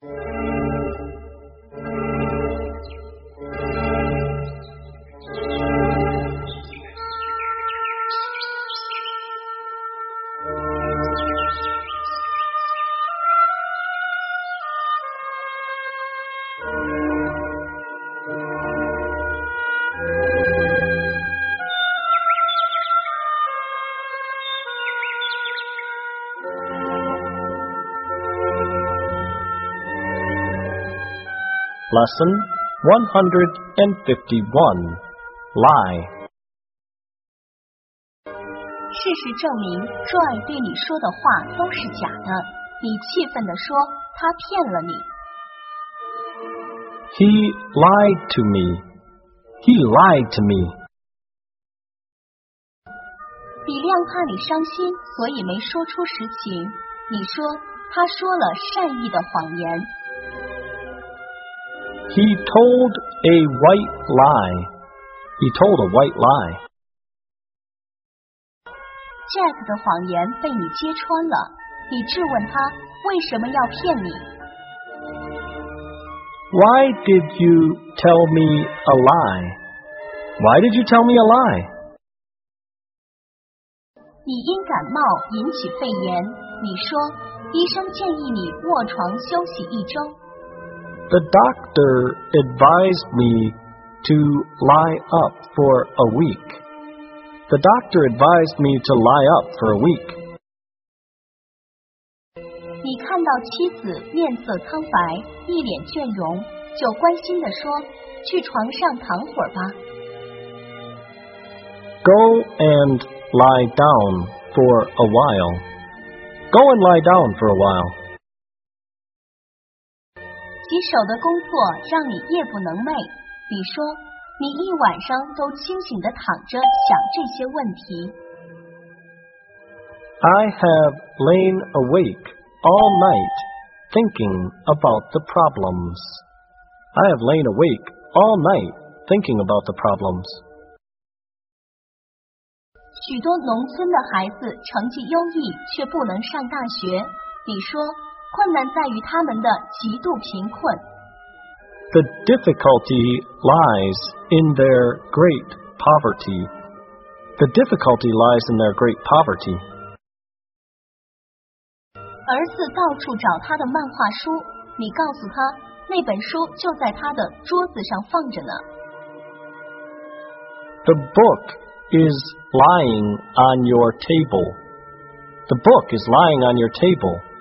Lesson 151. Lie. 事实证明 Joy 对你说的话都是假的，你气愤地说他骗了你。 He lied to me. He lied to me. 比亮怕你伤心，所以没说出实情。你说他说了善意的谎言。 He told a white lie. He told a white lie. Jack 的谎言被你揭穿了，你质问他为什么要骗你。 Why did you tell me a lie? Why did you tell me a lie? 你因感冒引起肺炎，你说医生建议你卧床休息1周。 The doctor advised me to lie up for a week. The doctor advised me to lie up for a week. 你看到妻子面色苍白，一脸倦容，就关心地说：“去床上躺会儿吧。” Go and lie down for a while. Go and lie down for a while. 洗手的工作让你夜不能寐，你说你一晚上都清醒地躺着想这些问题。 I have lain awake all night thinking about the problems. I have lain awake all night thinking about the problems. 许多农村的孩子成绩优异，却不能上大学。你说困难在于他们的极度贫困。 The difficulty lies in their great poverty. The difficulty lies in their great poverty. 儿子到处找他的漫画书，你告诉他那本书就在他的桌子上放着呢。 The book is lying on your table. The book is lying on your table.